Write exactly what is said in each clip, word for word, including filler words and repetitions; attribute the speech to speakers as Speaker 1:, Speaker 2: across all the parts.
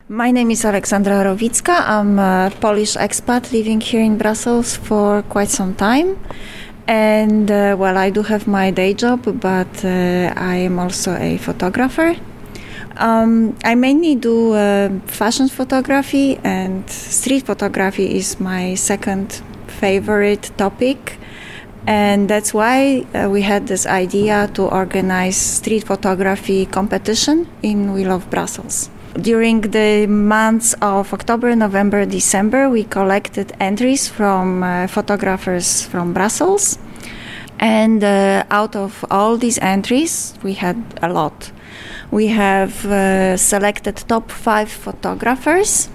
Speaker 1: My name is Aleksandra Rowicka. I'm a Polish expat living here in Brussels for quite some time. And uh, well, I do have my day job, but uh, I am also a photographer. Um, I mainly do uh, fashion photography, and street photography is my second favorite topic. And that's why uh, we had this idea to organize street photography competition in We Love Brussels. During the months of October, November, December, we collected entries from uh, photographers from Brussels. And uh, out of all these entries, we had a lot. We have uh, selected top five photographers,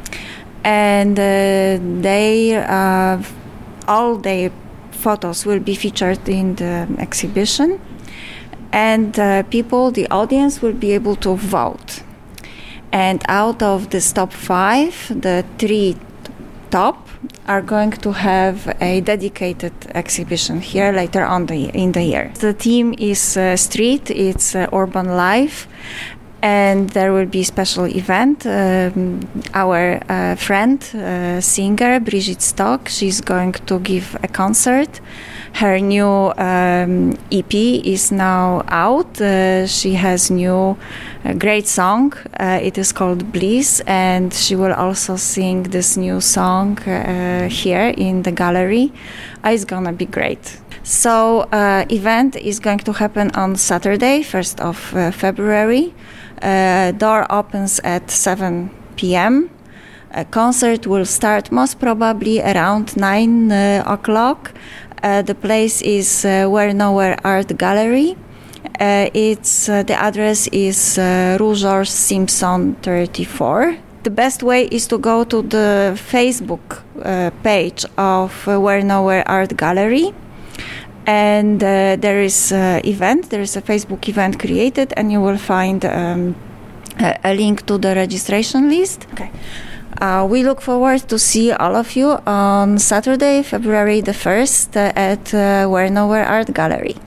Speaker 1: and uh, they uh, all their photos will be featured in the exhibition. And uh, people, the audience, will be able to vote. And out of this top five, the three top are going to have a dedicated exhibition here later on the, in the year. The theme is uh, street, it's uh, urban life, and there will be a special event. Um, our uh, friend, uh, singer Brigitte Stock, she's going to give a concert. Her new um, E P is now out. Uh, she has new uh, great song. Uh, it is called Bliss, and she will also sing this new song uh, here in the gallery. Uh, it's gonna be great. So, uh, event is going to happen on Saturday, first of uh, February. Uh, door opens at seven p.m. A concert will start most probably around nine uh, o'clock. Uh, the place is uh, Where Nowhere Art Gallery. Uh, it's uh, the address is uh, Rue Georges Simpson thirty-four. The best way is to go to the Facebook uh, page of uh, Where Nowhere Art Gallery. And uh, there is an event, there is a Facebook event created, and you will find um, a, a link to the registration list. Okay. Uh, we look forward to see all of you on Saturday, February the first uh, at uh, Where Nowhere Art Gallery.